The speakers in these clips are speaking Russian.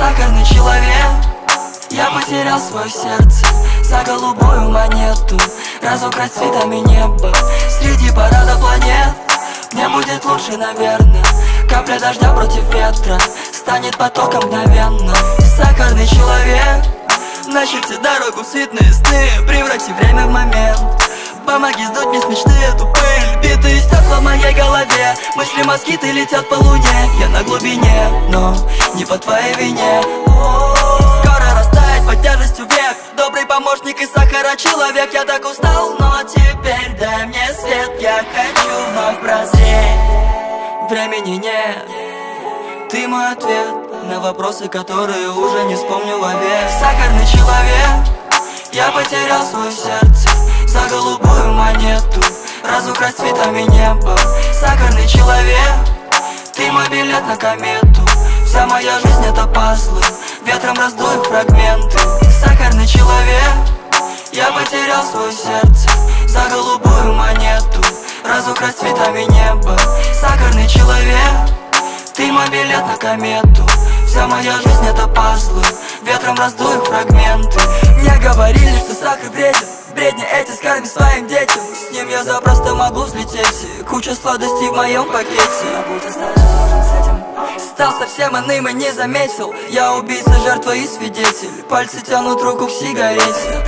Сахарный человек, я потерял свое сердце за голубую монету. Разукрась цветами неба среди парада планет. Мне будет лучше, наверное. Капля дождя против ветра станет потоком мгновенно. Сахарный человек, начерти дорогу в светлые сны, преврати время в момент. Помоги сдуть мне с мечты эту пыль. Битые стекла в моей голове, мысли москиты летят по луне. Я на глубине, но не по твоей вине. Скоро растает под тяжестью век. Добрый помощник и сахара человек. Я так устал, но теперь дай мне свет. Я хочу вновь прозреть. Времени нет, ты мой ответ на вопросы, которые уже не вспомню вовек. Сахарный человек, я потерял свое сердце за голубую монету. Разукрась цветами неба. Сахарный человек, ты мой билет на комету. Вся моя жизнь это пазлы, ветром раздую фрагменты. Сахарный человек, я потерял свое сердце за голубую монету. Разукрась цветами неба. Сахарный человек, ты мой билет на комету. Вся моя жизнь это пазлы, ветром раздую фрагменты. Мне говорили, что сахар вреден, бредни эти скарми своим детям. С ним я запросто могу взлететь. Куча сладостей в моем пакете. Будь осторожен с этим. Стал совсем иным и не заметил. Я убийца, жертва и свидетель. Пальцы тянут руку к сигарете.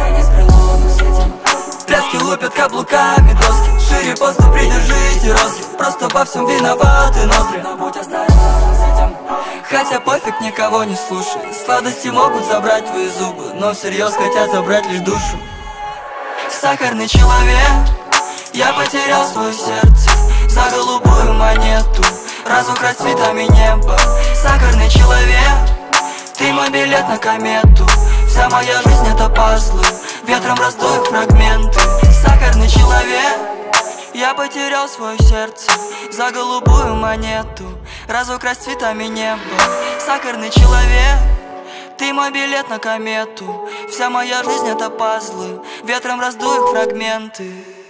Пляски лупят каблуками доски. Шире поста придержите розги. Просто во всем виноваты ноздри. Но будь осторожен с этим. Хотя пофиг, никого не слушай. Сладости могут забрать твои зубы, но всерьез хотят забрать лишь душу. Сахарный человек, я потерял свое сердце за голубую монету. Разукрась цветами неба. Сахарный человек, ты мой билет на комету. Вся моя жизнь это пазлы, ветром раздую фрагменты. Сахарный человек, я потерял свое сердце за голубую монету. Разукрась цветами неба. Сахарный человек, ты мой билет на комету. Вся моя жизнь это пазлы, ветром раздую фрагменты.